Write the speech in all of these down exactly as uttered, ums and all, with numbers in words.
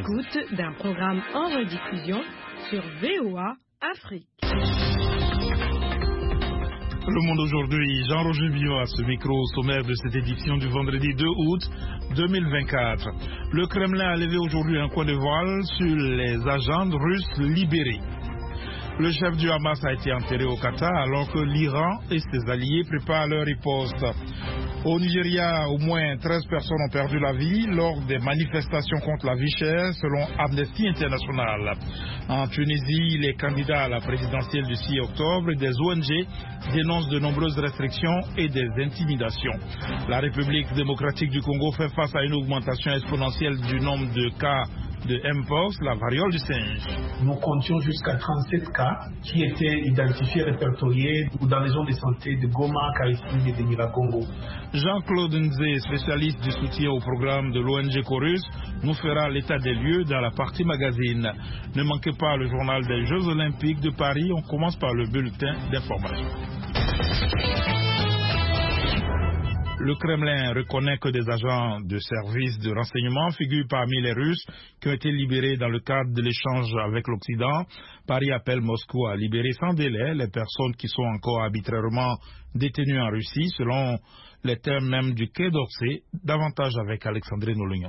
l'écoute d'un programme en rediffusion sur V O A Afrique. Le Monde aujourd'hui, Jean-Roger Billot à ce micro au sommaire de cette édition du vendredi deux août deux mille vingt-quatre. Le Kremlin a levé aujourd'hui un coin de voile sur les agents russes libérés. Le chef du Hamas a été enterré au Qatar alors que l'Iran et ses alliés préparent leur riposte. Au Nigeria, au moins treize personnes ont perdu la vie lors des manifestations contre la vie chère selon Amnesty International. En Tunisie, les candidats à la présidentielle du six octobre et des O N G dénoncent de nombreuses restrictions et des intimidations. La République démocratique du Congo fait face à une augmentation exponentielle du nombre de cas de Mpox, la variole du singe. Nous comptions jusqu'à trente-sept cas qui étaient identifiés, répertoriés dans les zones de santé de Goma, Kaïssi et de Nyiragongo. Jean-Claude Nzé, spécialiste du soutien au programme de l'O N G Chorus, nous fera l'état des lieux dans la partie magazine. Ne manquez pas le journal des Jeux Olympiques de Paris. On commence par le bulletin d'information. Le Kremlin reconnaît que des agents de services de renseignement figurent parmi les Russes qui ont été libérés dans le cadre de l'échange avec l'Occident. Paris appelle Moscou à libérer sans délai les personnes qui sont encore arbitrairement détenues en Russie, selon les termes même du Quai d'Orsay. Davantage avec Alexandrine Olignon.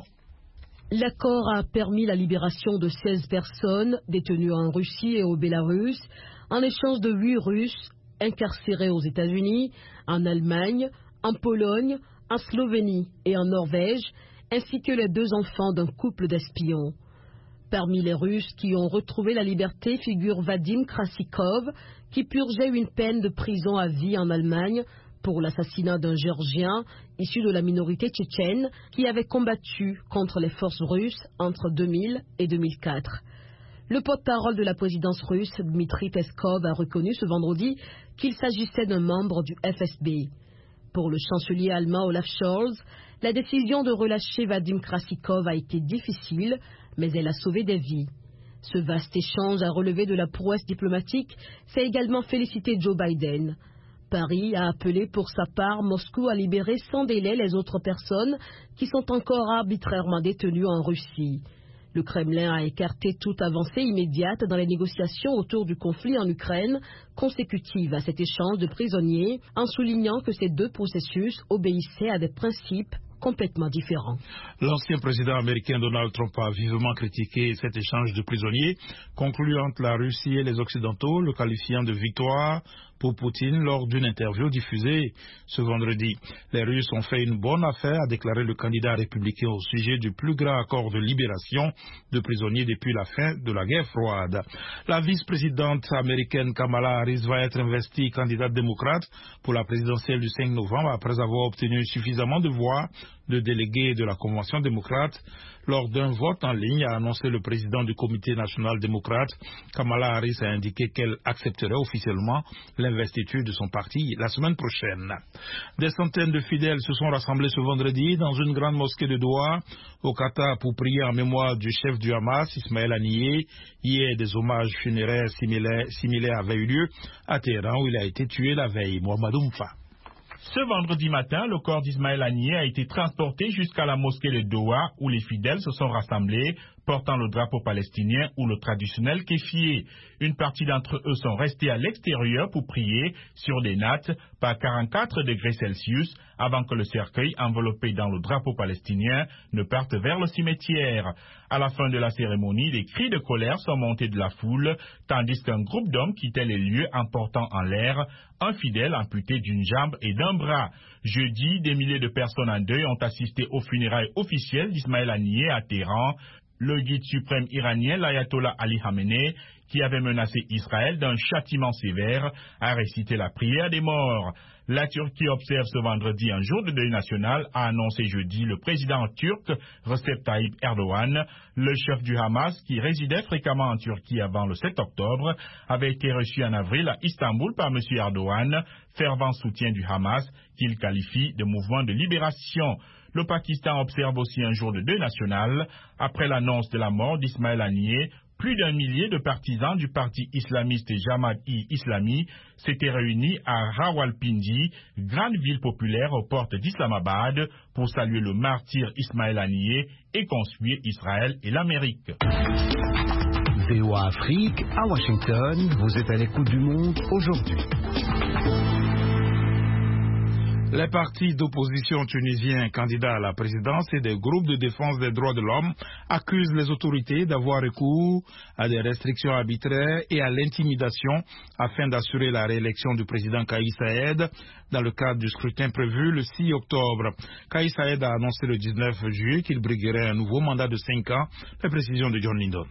L'accord a permis la libération de seize personnes détenues en Russie et au Bélarus, en échange de huit Russes incarcérés aux États-Unis, en Allemagne, en Pologne, en Slovénie et en Norvège, ainsi que les deux enfants d'un couple d'espions. Parmi les Russes qui ont retrouvé la liberté figure Vadim Krasikov, qui purgeait une peine de prison à vie en Allemagne pour l'assassinat d'un Géorgien issu de la minorité tchétchène qui avait combattu contre les forces russes entre deux mille et deux mille quatre. Le porte-parole de la présidence russe, Dmitry Peskov, a reconnu ce vendredi qu'il s'agissait d'un membre du F S B. Pour le chancelier allemand Olaf Scholz, la décision de relâcher Vadim Krasikov a été difficile, mais elle a sauvé des vies. Ce vaste échange a relevé de la prouesse diplomatique, s'est également félicité Joe Biden. Paris a appelé pour sa part Moscou à libérer sans délai les autres personnes qui sont encore arbitrairement détenues en Russie. Le Kremlin a écarté toute avancée immédiate dans les négociations autour du conflit en Ukraine, consécutive à cet échange de prisonniers, en soulignant que ces deux processus obéissaient à des principes complètement différents. L'ancien président américain Donald Trump a vivement critiqué cet échange de prisonniers conclu entre la Russie et les Occidentaux, le qualifiant de victoire pour Poutine lors d'une interview diffusée ce vendredi. Les Russes ont fait une bonne affaire, a déclaré le candidat républicain au sujet du plus grand accord de libération de prisonniers depuis la fin de la guerre froide. La vice-présidente américaine Kamala Harris va être investie candidate démocrate pour la présidentielle du cinq novembre après avoir obtenu suffisamment de voix de délégués de la Convention démocrate lors d'un vote en ligne, a annoncé le président du comité national démocrate. Kamala Harris a indiqué qu'elle accepterait officiellement l'investiture de son parti la semaine prochaine. Des centaines de fidèles se sont rassemblés ce vendredi dans une grande mosquée de Doha, au Qatar, pour prier en mémoire du chef du Hamas, Ismaël Haniyeh. Hier, des hommages funéraires similaires, similaires avaient eu lieu à Téhéran, où il a été tué la veille. Mohamed Oumfa. Ce vendredi matin, le corps d'Ismaël Haniyeh a été transporté jusqu'à la mosquée de Doha où les fidèles se sont rassemblés, portant le drapeau palestinien ou le traditionnel kéfié. Une partie d'entre eux sont restés à l'extérieur pour prier sur des nattes par quarante-quatre degrés Celsius avant que le cercueil enveloppé dans le drapeau palestinien ne parte vers le cimetière. À la fin de la cérémonie, des cris de colère sont montés de la foule, tandis qu'un groupe d'hommes quittait les lieux en portant en l'air un fidèle amputé d'une jambe et d'un bras. Jeudi, des milliers de personnes en deuil ont assisté aux funérailles officielles d'Ismaël Haniyeh à Téhéran. Le guide suprême iranien, l'ayatollah Ali Khamenei, qui avait menacé Israël d'un châtiment sévère, a récité la prière des morts. La Turquie observe ce vendredi un jour de deuil national, a annoncé jeudi le président turc Recep Tayyip Erdogan. Le chef du Hamas, qui résidait fréquemment en Turquie avant le sept octobre, avait été reçu en avril à Istanbul par M. Erdogan, fervent soutien du Hamas, qu'il qualifie de mouvement de libération. Le Pakistan observe aussi un jour de deuil national après l'annonce de la mort d'Ismaël Haniyeh Plus d'un millier de partisans du parti islamiste Jamaat-e-Islami s'étaient réunis à Rawalpindi, grande ville populaire aux portes d'Islamabad, pour saluer le martyr Ismaël Haniyeh et construire Israël et l'Amérique. V O A Afrique, à Washington, vous êtes à l'écoute du monde aujourd'hui. Les partis d'opposition tunisiens candidats à la présidence et des groupes de défense des droits de l'homme accusent les autorités d'avoir recours à des restrictions arbitraires et à l'intimidation afin d'assurer la réélection du président Kais Saied dans le cadre du scrutin prévu le six octobre. Kais Saied a annoncé le dix-neuf juillet qu'il briguerait un nouveau mandat de cinq ans. Les précisions de John Lindon.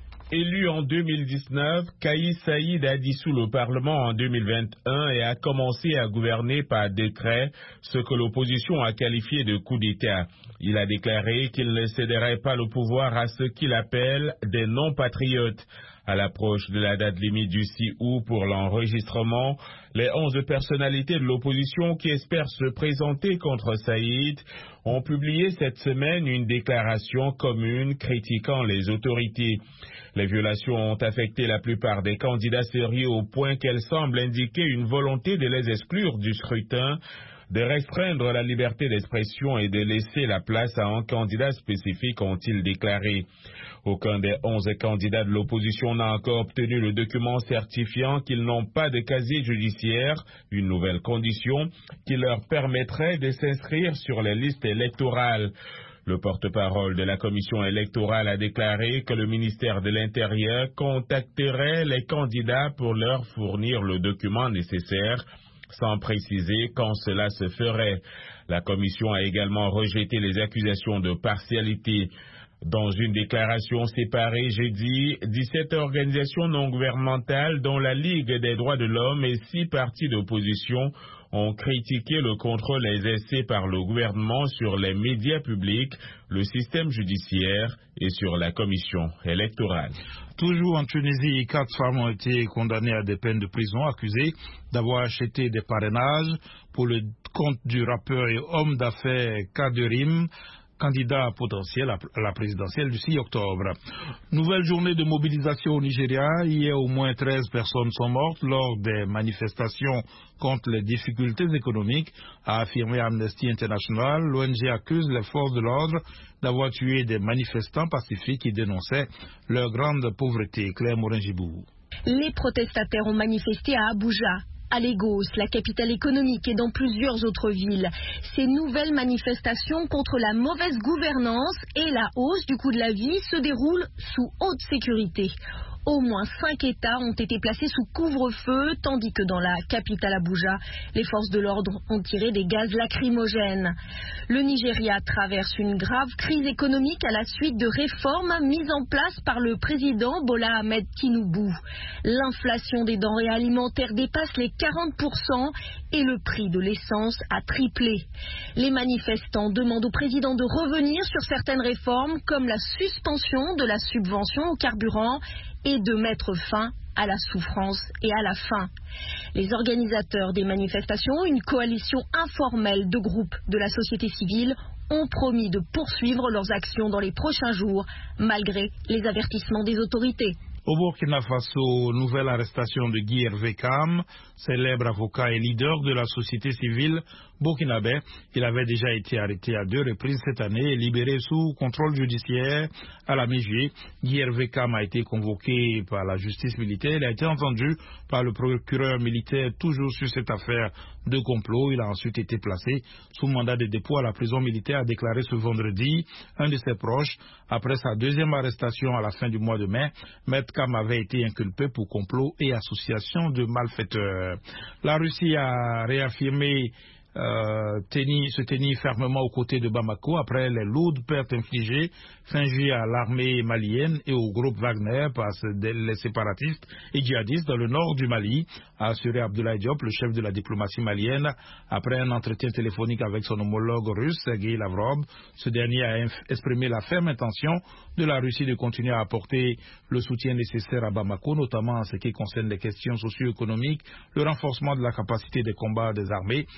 Élu en deux mille dix-neuf, Kais Saied a dissous le Parlement en deux mille vingt et un et a commencé à gouverner par décret, ce que l'opposition a qualifié de coup d'État. Il a déclaré qu'il ne céderait pas le pouvoir à ce qu'il appelle des non-patriotes. À l'approche de la date limite du six août pour l'enregistrement, les onze personnalités de l'opposition qui espèrent se présenter contre Saied ont publié cette semaine une déclaration commune critiquant les autorités. Les violations ont affecté la plupart des candidats sérieux au point qu'elles semblent indiquer une volonté de les exclure du scrutin, de restreindre la liberté d'expression et de laisser la place à un candidat spécifique, ont-ils déclaré. Aucun des onze candidats de l'opposition n'a encore obtenu le document certifiant qu'ils n'ont pas de casier judiciaire, une nouvelle condition qui leur permettrait de s'inscrire sur les listes électorales. Le porte-parole de la commission électorale a déclaré que le ministère de l'Intérieur contacterait les candidats pour leur fournir le document nécessaire, sans préciser quand cela se ferait. La commission a également rejeté les accusations de partialité. Dans une déclaration séparée jeudi, dix-sept organisations non gouvernementales, dont la Ligue des droits de l'homme et six partis d'opposition, ont critiqué le contrôle exercé par le gouvernement sur les médias publics, le système judiciaire et sur la commission électorale. Toujours en Tunisie, quatre femmes ont été condamnées à des peines de prison, accusées d'avoir acheté des parrainages pour le compte du rappeur et homme d'affaires Kaderim, candidat potentiel à la présidentielle du six octobre. Nouvelle journée de mobilisation au Nigeria. Hier, au moins treize personnes sont mortes lors des manifestations contre les difficultés économiques, a affirmé Amnesty International. L'O N G accuse les forces de l'ordre d'avoir tué des manifestants pacifiques qui dénonçaient leur grande pauvreté. Claire Morin-Gibou. Les protestataires ont manifesté à Abuja, à Lagos, la capitale économique, et dans plusieurs autres villes. Ces nouvelles manifestations contre la mauvaise gouvernance et la hausse du coût de la vie se déroulent sous haute sécurité. Au moins cinq États ont été placés sous couvre-feu, tandis que dans la capitale Abuja, les forces de l'ordre ont tiré des gaz lacrymogènes. Le Nigeria traverse une grave crise économique à la suite de réformes mises en place par le président Bola Ahmed Tinubu. L'inflation des denrées alimentaires dépasse les quarante pour cent et le prix de l'essence a triplé. Les manifestants demandent au président de revenir sur certaines réformes, comme la suspension de la subvention au carburant, et de mettre fin à la souffrance et à la faim. Les organisateurs des manifestations, une coalition informelle de groupes de la société civile, ont promis de poursuivre leurs actions dans les prochains jours, malgré les avertissements des autorités. Au Burkina Faso, nouvelle arrestation de Guy Hervé Kam, célèbre avocat et leader de la société civile burkinabé. Il avait déjà été arrêté à deux reprises cette année et libéré sous contrôle judiciaire à la mi-juillet. Guy Hervé Kam a été convoqué par la justice militaire. Il a été entendu par le procureur militaire toujours sur cette affaire de complot. Il a ensuite été placé sous mandat de dépôt à la prison militaire, a déclaré ce vendredi un de ses proches. Après sa deuxième arrestation à la fin du mois de mai, Maître Kam avait été inculpé pour complot et association de malfaiteurs. La Russie a réaffirmé Euh, tenir, se tenir fermement aux côtés de Bamako après les lourdes pertes infligées fin juillet à l'armée malienne et au groupe Wagner par les séparatistes et djihadistes dans le nord du Mali, a assuré Abdoulaye Diop, le chef de la diplomatie malienne, après un entretien téléphonique avec son homologue russe, Sergei Lavrov. Ce dernier a exprimé la ferme intention de la Russie de continuer à apporter le soutien nécessaire à Bamako, notamment en ce qui concerne les questions socio-économiques, le renforcement de la capacité de combat des armées et la force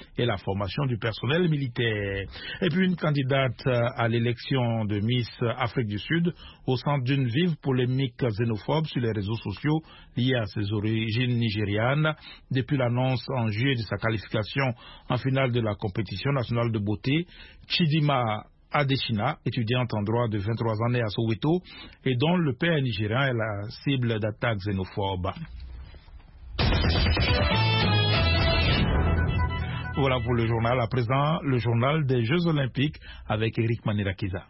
formation du personnel militaire. Et puis une candidate à l'élection de Miss Afrique du Sud au centre d'une vive polémique xénophobe sur les réseaux sociaux liée à ses origines nigérianes depuis l'annonce en juillet de sa qualification en finale de la compétition nationale de beauté. Chidima Adesina, étudiante en droit de vingt-trois ans née à Soweto et dont le père nigérien est la cible d'attaques xénophobes. Voilà pour le journal. À présent, le journal des Jeux Olympiques avec Eric Manirakiza.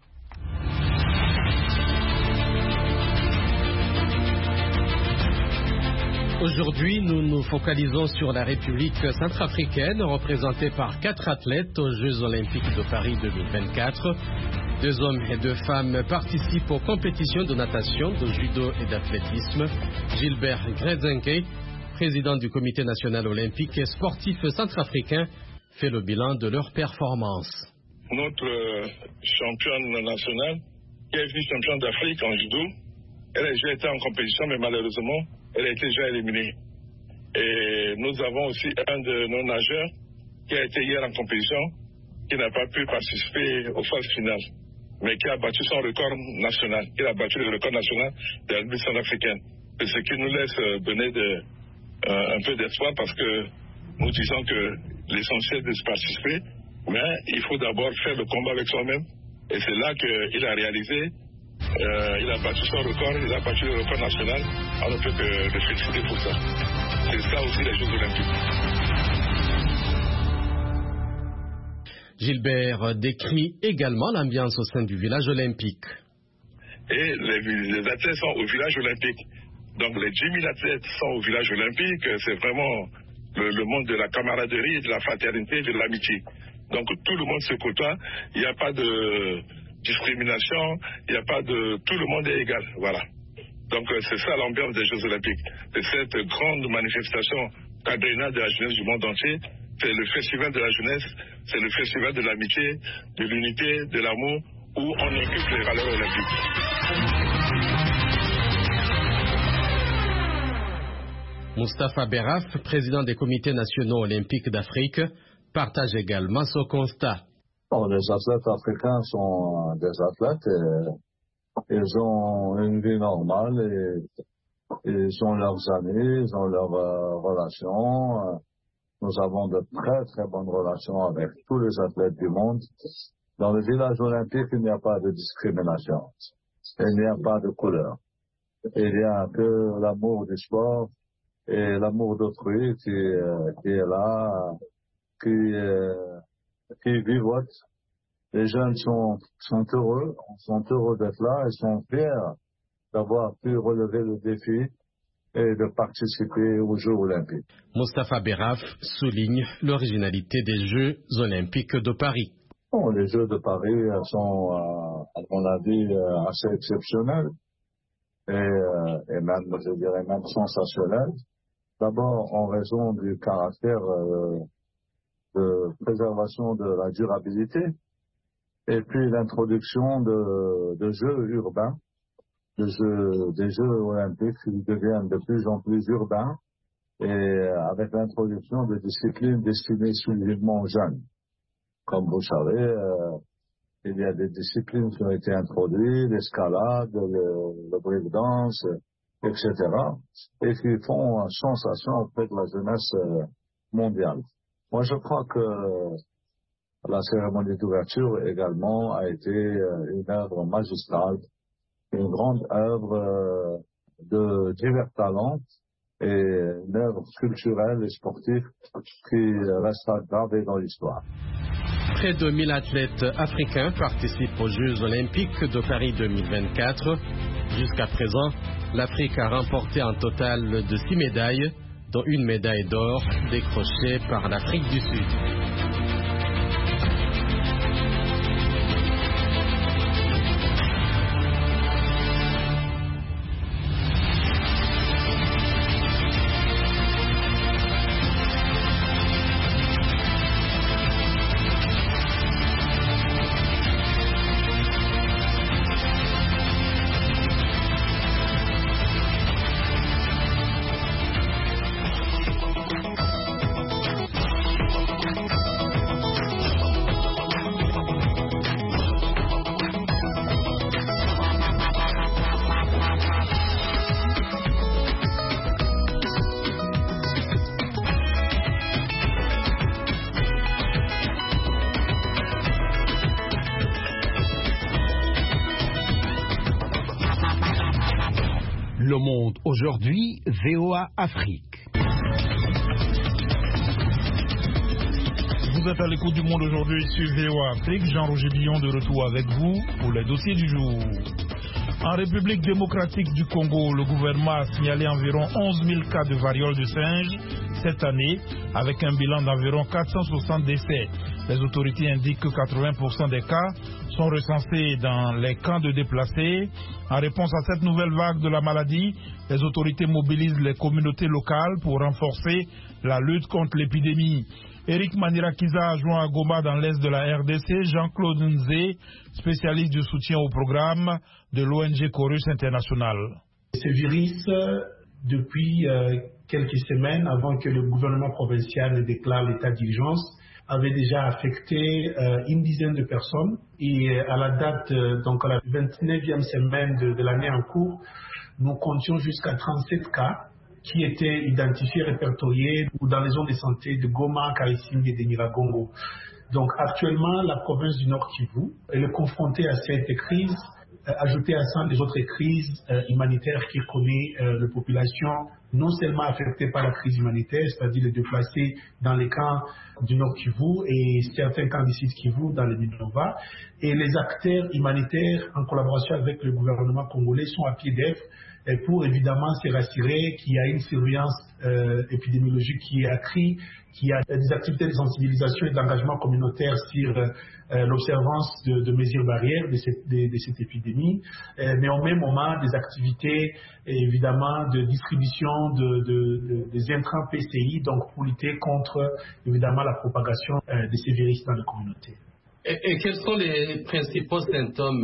Aujourd'hui, nous nous focalisons sur la République centrafricaine, représentée par quatre athlètes aux Jeux Olympiques de Paris deux mille vingt-quatre. Deux hommes et deux femmes participent aux compétitions de natation, de judo et d'athlétisme. Gilbert Grezenke, président du Comité national olympique et sportif centrafricain, fait le bilan de leur performance. Notre championne nationale, qui est vice-championne d'Afrique en judo, elle a déjà été en compétition, mais malheureusement, elle a été déjà éliminée. Et nous avons aussi un de nos nageurs qui a été hier en compétition, qui n'a pas pu participer aux phases finales, mais qui a battu son record national. Il a battu le record national de la République centrafricaine. Et ce qui nous laisse donner de, euh, un peu d'espoir parce que nous disons que l'essentiel de se participer, mais il faut d'abord faire le combat avec soi-même. Et c'est là qu'il a réalisé. Euh, il a battu son record, il a battu le record national. On ne peut que le féliciter pour ça. C'est ça aussi les Jeux Olympiques. Gilbert décrit également l'ambiance au sein du village olympique. Et les, les athlètes sont au village olympique. Donc les dix mille athlètes sont au village olympique. C'est vraiment le, le monde de la camaraderie, de la fraternité, de l'amitié. Donc tout le monde se côtoie. Il n'y a pas de discrimination, il n'y a pas de... Tout le monde est égal, voilà. Donc c'est ça l'ambiance des Jeux Olympiques. C'est cette grande manifestation quadriennale de la jeunesse du monde entier. C'est le festival de la jeunesse, c'est le festival de l'amitié, de l'unité, de l'amour, où on inculque les valeurs olympiques. Moustapha Beraf, président des comités nationaux olympiques d'Afrique, partage également ce constat. Bon, les athlètes africains sont des athlètes et ils ont une vie normale et ils ont leurs amis, ils ont leurs euh, relations. Nous avons de très très bonnes relations avec tous les athlètes du monde. Dans le village olympique, il n'y a pas de discrimination. Il n'y a pas de couleur. Il n'y a que l'amour du sport et l'amour d'autrui qui, euh, qui est là, qui, euh, qui vivote. Les jeunes sont, sont heureux, sont heureux d'être là et sont fiers d'avoir pu relever le défi et de participer aux Jeux Olympiques. Moustapha Beraf souligne l'originalité des Jeux Olympiques de Paris. Bon, les Jeux de Paris sont, euh, à mon avis, euh, assez exceptionnels et, euh, et même, je dirais, même sensationnels. D'abord, en raison du caractère euh, de préservation de la durabilité. Et puis l'introduction de, de jeux urbains, de jeux, des jeux olympiques qui deviennent de plus en plus urbains, et avec l'introduction de disciplines destinées exclusivement aux jeunes. Comme vous savez, euh, il y a des disciplines qui ont été introduites, l'escalade, le, le breakdance, et cetera, et qui font sensation auprès de la jeunesse mondiale. Moi, je crois que la cérémonie d'ouverture également a été une œuvre magistrale, une grande œuvre de divers talents et une œuvre culturelle et sportive qui restera gravée dans l'histoire. Près de mille athlètes africains participent aux Jeux Olympiques de Paris deux mille vingt-quatre. Jusqu'à présent, l'Afrique a remporté un total de six médailles, dont une médaille d'or décrochée par l'Afrique du Sud. Le Monde aujourd'hui, V O A Afrique. Vous êtes à l'écoute du Monde aujourd'hui sur V O A Afrique. Jean-Roger Billon de retour avec vous pour les dossiers du jour. En République démocratique du Congo, le gouvernement a signalé environ onze mille cas de variole de singe cette année, avec un bilan d'environ quatre cent soixante décès. Les autorités indiquent que quatre-vingts pour cent des cas sont recensés dans les camps de déplacés. En réponse à cette nouvelle vague de la maladie, les autorités mobilisent les communautés locales pour renforcer la lutte contre l'épidémie. Eric Manirakiza a joint à Goma dans l'est de la R D C, Jean-Claude Nzé, spécialiste du soutien au programme de l'O N G Chorus International. Ce virus, depuis euh, quelques semaines, avant que le gouvernement provincial ne déclare l'état d'urgence, avait déjà affecté euh, une dizaine de personnes. Et à la date, euh, donc à la vingt-neuvième semaine de, de l'année en cours, nous comptions jusqu'à trente-sept cas qui étaient identifiés, répertoriés dans les zones de santé de Goma, Karisimbi et de Nyiragongo. Donc actuellement, la province du Nord Kivu est confrontée à cette crise, euh, ajoutée à ça les autres crises euh, humanitaires qui connaît euh, la population, non seulement affectée par la crise humanitaire, c'est-à-dire les déplacés dans les camps du Nord Kivu et certains camps du Sud Kivu dans les Minova, et les acteurs humanitaires en collaboration avec le gouvernement congolais sont à pied d'œuvre pour évidemment se rassurer qu'il y a une surveillance euh, épidémiologique qui est accrue, qu'il y a des activités de sensibilisation et d'engagement communautaire sur euh, l'observance de, de mesures barrières de cette, de, de cette épidémie, euh, mais au même moment des activités évidemment de distribution de, de, de, des intrants P C I, donc pour lutter contre évidemment la propagation euh, de ces virus dans la communauté. Et, et quels sont les principaux symptômes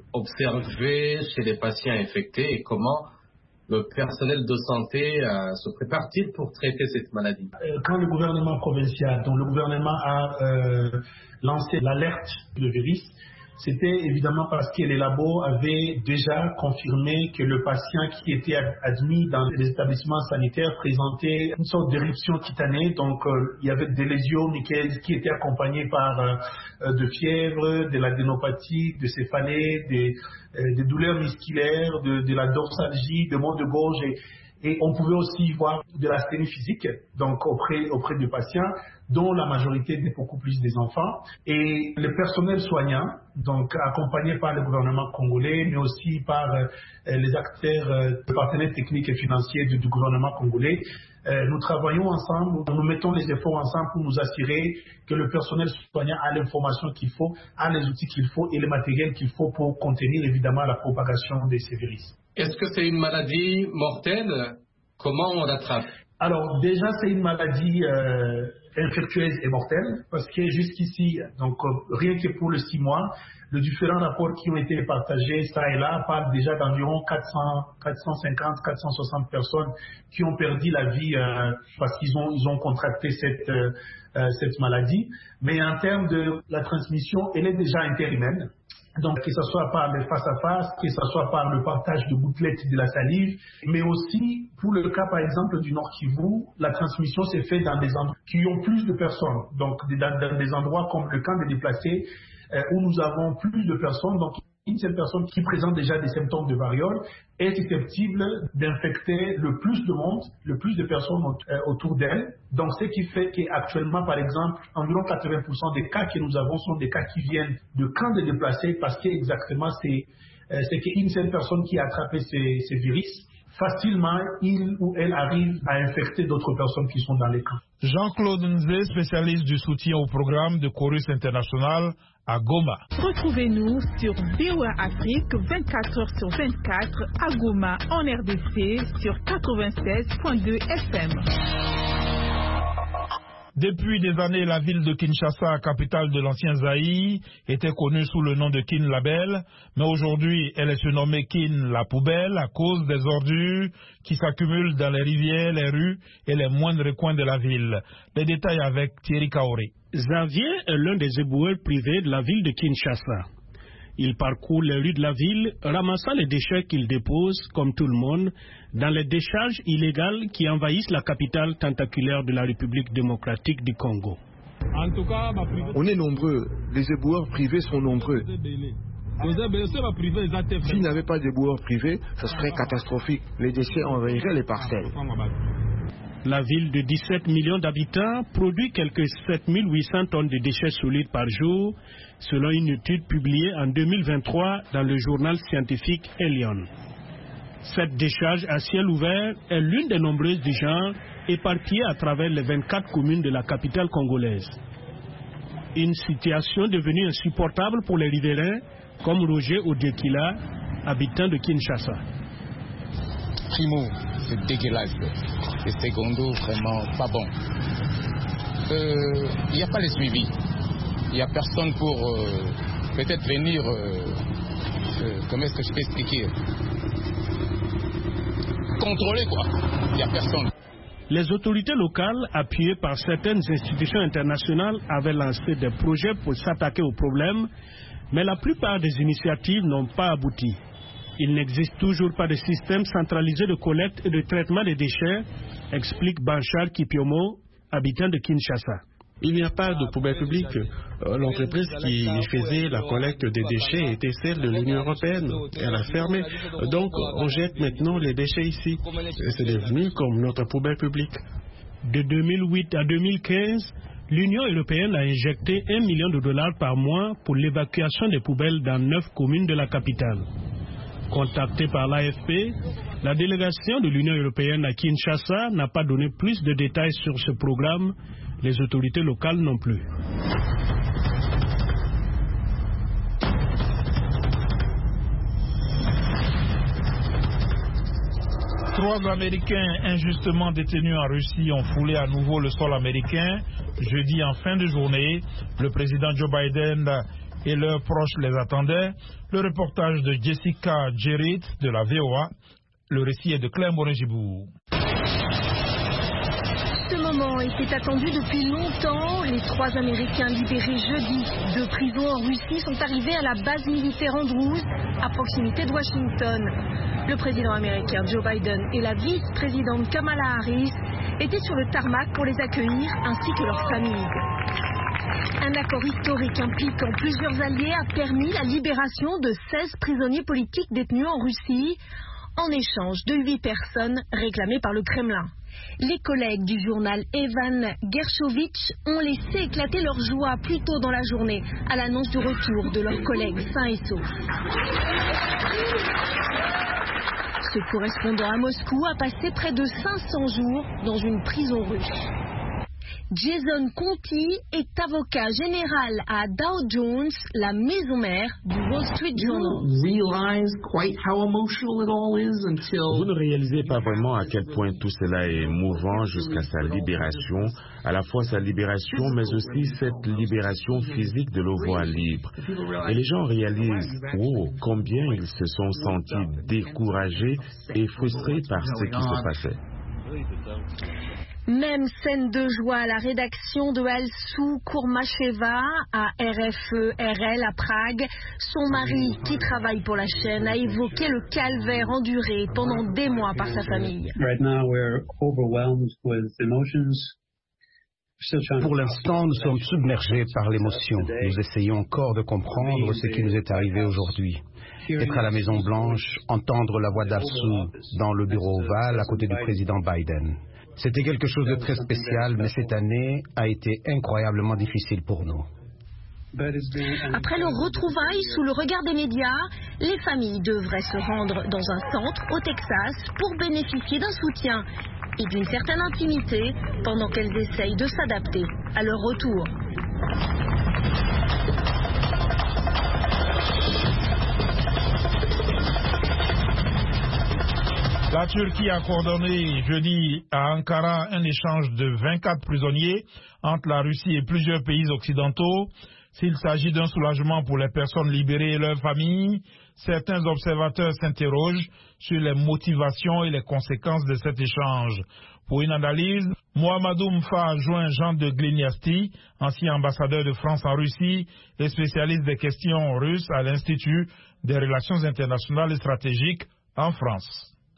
observés chez les patients infectés et comment le personnel de santé euh, se prépare-t-il pour traiter cette maladie? Quand le gouvernement provincial, dont le gouvernement a euh, lancé l'alerte du virus, c'était évidemment parce que les labos avaient déjà confirmé que le patient qui était admis dans les établissements sanitaires présentait une sorte d'éruption cutanée. Donc, euh, il y avait des lésions qui étaient accompagnées par euh, de fièvre, de l'adénopathie, de céphalée, des, euh, des douleurs musculaires, de, de la dorsalgie, de maux de gorge. Et, et on pouvait aussi voir de l'asthénie physique, donc auprès, auprès des patients, dont la majorité étaient beaucoup plus des enfants. Et le personnel soignant, donc accompagné par le gouvernement congolais, mais aussi par euh, les acteurs, euh, les partenaires techniques et financiers du, du gouvernement congolais, euh, nous travaillons ensemble, nous mettons les efforts ensemble pour nous assurer que le personnel soignant a l'information qu'il faut, a les outils qu'il faut et le matériel qu'il faut pour contenir évidemment la propagation de ces virus. Est-ce que c'est une maladie mortelle? Comment on l'attrape? Alors déjà, c'est une maladie euh, infectieuse et mortelle, parce que jusqu'ici, donc euh, rien que pour les six mois, les différents rapports qui ont été partagés, ça et là, parlent déjà d'environ quatre cents, quatre cent cinquante, quatre cent soixante personnes qui ont perdu la vie euh, parce qu'ils ont, ils ont contracté cette, euh, euh, cette maladie. Mais en termes de la transmission, elle est déjà interhumaine. Donc, que ce soit par le face-à-face, que ce soit par le partage de gouttelettes de la salive, mais aussi, pour le cas, par exemple, du Nord Kivu, la transmission s'est faite dans des endroits qui ont plus de personnes. Donc, dans, dans des endroits comme le camp des déplacés, euh, où nous avons plus de personnes. Donc, une seule personne qui présente déjà des symptômes de variole est susceptible d'infecter le plus de monde, le plus de personnes autour d'elle. Donc, ce qui fait qu'actuellement, par exemple, environ quatre-vingts pour cent des cas que nous avons sont des cas qui viennent de camps de déplacés parce qu'exactement, c'est c'est qu'une seule personne qui a attrapé ces, ces virus, facilement, il ou elle arrive à infecter d'autres personnes qui sont dans les camps. Jean-Claude Nzé, spécialiste du soutien au programme de Chorus International à Goma. Retrouvez-nous sur V O A Afrique vingt-quatre heures sur vingt-quatre à Goma en R D C sur quatre-vingt-seize virgule deux F M. Depuis des années, la ville de Kinshasa, capitale de l'ancien Zaïre, était connue sous le nom de Kin Label, mais aujourd'hui, elle est surnommée Kin la poubelle à cause des ordures qui s'accumulent dans les rivières, les rues et les moindres coins de la ville. Les détails avec Thierry Kaoré. Xavier est l'un des éboueurs privés de la ville de Kinshasa. Il parcourt les rues de la ville, ramassant les déchets qu'il dépose, comme tout le monde, dans les décharges illégales qui envahissent la capitale tentaculaire de la République démocratique du Congo. On est nombreux, les éboueurs privés sont nombreux. S'il n'y avait pas de boueurs privés, ce serait catastrophique. Les déchets envahiraient les parcelles. La ville de dix-sept millions d'habitants produit quelques sept mille huit cents tonnes de déchets solides par jour, selon une étude publiée en deux mille vingt-trois dans le journal scientifique Elion. Cette décharge à ciel ouvert est l'une des nombreuses du genre éparpillées à travers les vingt-quatre communes de la capitale congolaise. Une situation devenue insupportable pour les riverains, comme Roger Odekila, habitant de Kinshasa. Primo, c'est dégueulasse. Et secondo, vraiment pas bon. Il n'y a pas le suivi. Il n'y a personne pour euh, peut-être venir. Euh, euh, comment est-ce que je peux expliquer? Contrôler quoi. Il n'y a personne. Les autorités locales, appuyées par certaines institutions internationales, avaient lancé des projets pour s'attaquer au problème, mais la plupart des initiatives n'ont pas abouti. Il n'existe toujours pas de système centralisé de collecte et de traitement des déchets, explique Banchar Kipiomo, habitant de Kinshasa. Il n'y a pas de poubelle publique. L'entreprise qui faisait la collecte des déchets était celle de l'Union européenne. Elle a fermé. Donc, on jette maintenant les déchets ici. C'est devenu comme notre poubelle publique. De deux mille huit à deux mille quinze, l'Union européenne a injecté un million de dollars par mois pour l'évacuation des poubelles dans neuf communes de la capitale. Contactée par l'A F P, la délégation de l'Union européenne à Kinshasa n'a pas donné plus de détails sur ce programme, les autorités locales non plus. Trois Américains injustement détenus en Russie ont foulé à nouveau le sol américain. Jeudi en fin de journée, le président Joe Biden et leurs proches les attendaient. Le reportage de Jessica Gerrit de la V O A. Le récit est de Claire Morin-Gibourg. Ce moment était attendu depuis longtemps. Les trois Américains libérés jeudi de prison en Russie sont arrivés à la base militaire Andrews, à proximité de Washington. Le président américain Joe Biden et la vice-présidente Kamala Harris étaient sur le tarmac pour les accueillir, ainsi que leurs familles. Un accord historique impliquant plusieurs alliés a permis la libération de seize prisonniers politiques détenus en Russie, en échange de huit personnes réclamées par le Kremlin. Les collègues du journal Evan Gershkovich ont laissé éclater leur joie plus tôt dans la journée à l'annonce du retour de leurs collègues sains et saufs. Ce correspondant à Moscou a passé près de cinq cents jours dans une prison russe. Jason Conti est avocat général à Dow Jones, la maison mère du Wall Street Journal. Vous ne réalisez pas vraiment à quel point tout cela est mouvant jusqu'à sa libération, à la fois sa libération, mais aussi cette libération physique de le voir libre. Et les gens réalisent, oh, combien ils se sont sentis découragés et frustrés par ce qui se passait. Même scène de joie à la rédaction de Alsou Kourmacheva à R F E R L à Prague. Son mari, qui travaille pour la chaîne, a évoqué le calvaire enduré pendant des mois par sa famille. Pour l'instant, nous sommes submergés par l'émotion. Nous essayons encore de comprendre ce qui nous est arrivé aujourd'hui. Être à la Maison Blanche, entendre la voix d'Alsou dans le bureau ovale à côté du président Biden. C'était quelque chose de très spécial, mais cette année a été incroyablement difficile pour nous. Après leur retrouvaille sous le regard des médias, les familles devraient se rendre dans un centre au Texas pour bénéficier d'un soutien et d'une certaine intimité pendant qu'elles essayent de s'adapter à leur retour. La Turquie a coordonné jeudi à Ankara un échange de vingt-quatre prisonniers entre la Russie et plusieurs pays occidentaux. S'il s'agit d'un soulagement pour les personnes libérées et leurs familles, certains observateurs s'interrogent sur les motivations et les conséquences de cet échange. Pour une analyse, Mohamedou Mfa a joint Jean de Gliniasti, ancien ambassadeur de France en Russie et spécialiste des questions russes à l'Institut des relations internationales et stratégiques en France.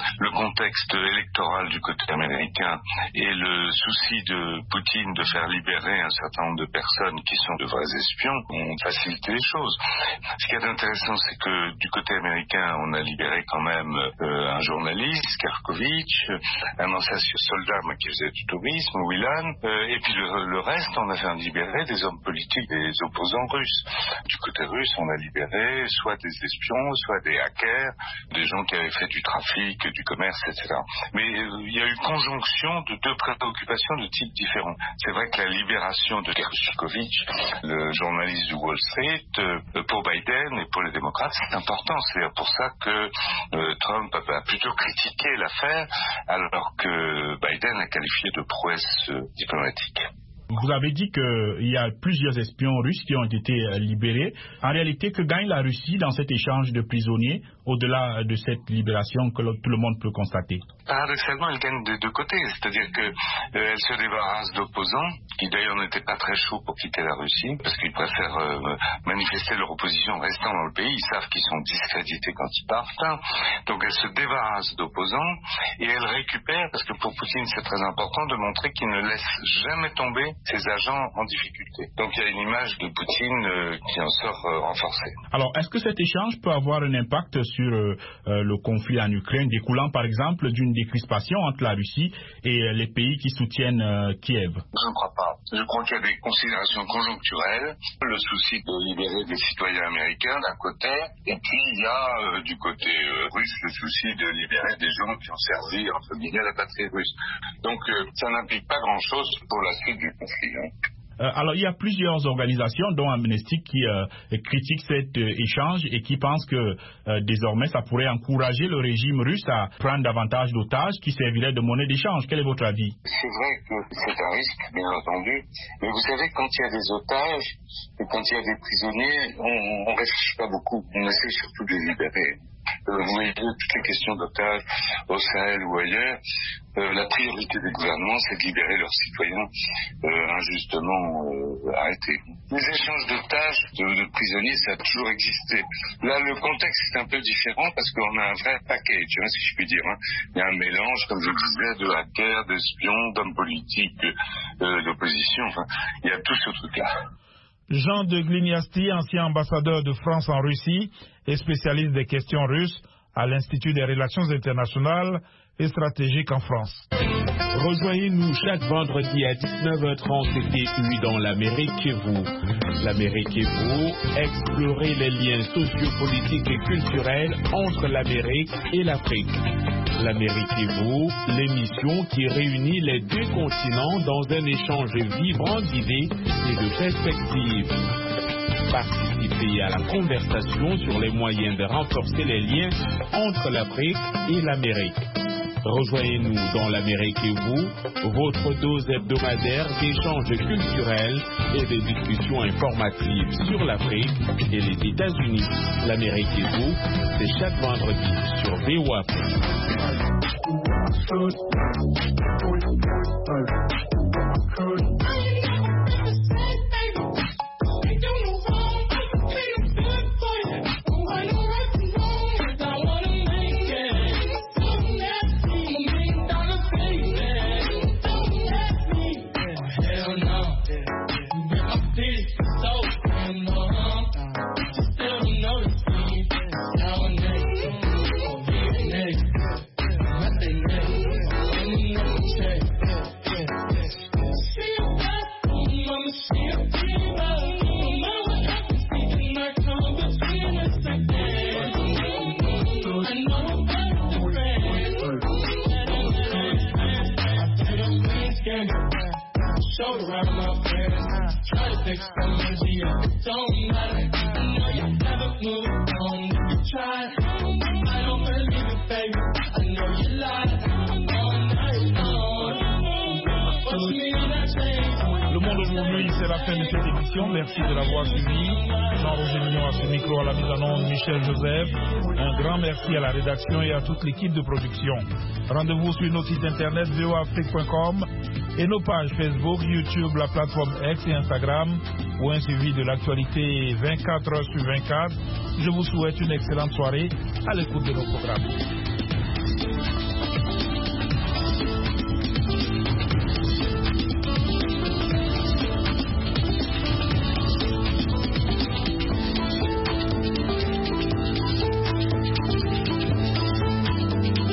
le contexte électoral du côté américain et le souci de Poutine de faire libérer un certain nombre de personnes qui sont de vrais espions ont facilité les choses. Ce qui est intéressant, c'est que du côté américain, on a libéré quand même euh, un journaliste, Karkovitch, un ancien soldat qui faisait du tourisme, Whelan, euh, et puis le, le reste, on a fait libérer des hommes politiques, des opposants russes. Du côté russe, on a libéré soit des espions, soit des hackers, des gens qui avaient fait du trafic, du commerce, et cetera. Mais euh, il y a eu conjonction de deux préoccupations de types différents. C'est vrai que la libération de Karkovitch, le journaliste du Wall Street, euh, pour Biden et pour les démocrates, c'est important. C'est pour ça que euh, Trump a plutôt critiqué l'affaire, alors que Biden a qualifié de prouesse euh, diplomatique. Vous avez dit qu'il y a plusieurs espions russes qui ont été libérés. En réalité, que gagne la Russie dans cet échange de prisonniers, au-delà de cette libération que tout le monde peut constater? Paradoxalement, elle gagne des deux côtés. C'est-à-dire qu'elle euh, se débarrasse d'opposants, qui d'ailleurs n'étaient pas très chauds pour quitter la Russie, parce qu'ils préfèrent euh, manifester leur opposition en restant dans le pays. Ils savent qu'ils sont discrédités quand ils partent. Donc elle se débarrasse d'opposants, et elle récupère, parce que pour Poutine c'est très important de montrer qu'il ne laisse jamais tomber ses agents en difficulté. Donc il y a une image de Poutine euh, qui en sort euh, renforcée. Alors, est-ce que cet échange peut avoir un impact sur euh, le conflit en Ukraine, découlant par exemple d'une décrispation entre la Russie et euh, les pays qui soutiennent euh, Kiev? Je ne crois pas. Je crois qu'il y a des considérations conjoncturelles, le souci de libérer des citoyens américains d'un côté, et puis il y a euh, du côté euh, russe le souci de libérer des gens qui ont servi entre guillemets à la patrie russe. Donc euh, ça n'implique pas grand-chose pour la suite du conflit. Euh, alors, il y a plusieurs organisations, dont Amnesty, qui euh, critiquent cet euh, échange et qui pensent que euh, désormais, ça pourrait encourager le régime russe à prendre davantage d'otages qui serviraient de monnaie d'échange. Quel est votre avis? C'est vrai que c'est un risque, bien entendu. Mais vous savez, quand il y a des otages et quand il y a des prisonniers, on ne réfléchit pas beaucoup. On essaie surtout de les libérer. Euh, vous voyez, toutes les questions d'otages au Sahel ou ailleurs, euh, la priorité des gouvernements, c'est de libérer leurs citoyens euh, injustement euh, arrêtés. Les échanges d'otages, de, de prisonniers, ça a toujours existé. Là, le contexte est un peu différent parce qu'on a un vrai package, hein, si je puis dire. Hein. Il y a un mélange, comme je disais, de hackers, d'espions, d'hommes politiques, euh, d'opposition. Enfin, il y a tout ce truc-là. Jean de Gliniasti, ancien ambassadeur de France en Russie et spécialiste des questions russes à l'Institut des relations internationales et stratégiques en France. Rejoignez-nous chaque vendredi à dix-neuf heures trente T U dans l'Amérique et vous. L'Amérique et vous, explorez les liens sociopolitiques et culturels entre l'Amérique et l'Afrique. L'Amérique et vous, l'émission qui réunit les deux continents dans un échange vibrant d'idées et de perspectives. Participez à la conversation sur les moyens de renforcer les liens entre l'Afrique et l'Amérique. Rejoignez-nous dans l'Amérique et vous, votre dose hebdomadaire d'échanges culturels et de discussions informatives sur l'Afrique et les États-Unis. L'Amérique et vous, c'est chaque vendredi sur V O A Merci de l'avoir suivi. Jean-Roger Mignon à ce micro, à la mise en onde, Michel Joseph. Un grand merci à la rédaction et à toute l'équipe de production. Rendez-vous sur notre site internet v o afrique point com et nos pages Facebook, YouTube, la plateforme X et Instagram pour un suivi de l'actualité vingt-quatre heures sur vingt-quatre. Je vous souhaite une excellente soirée à l'écoute de nos programmes.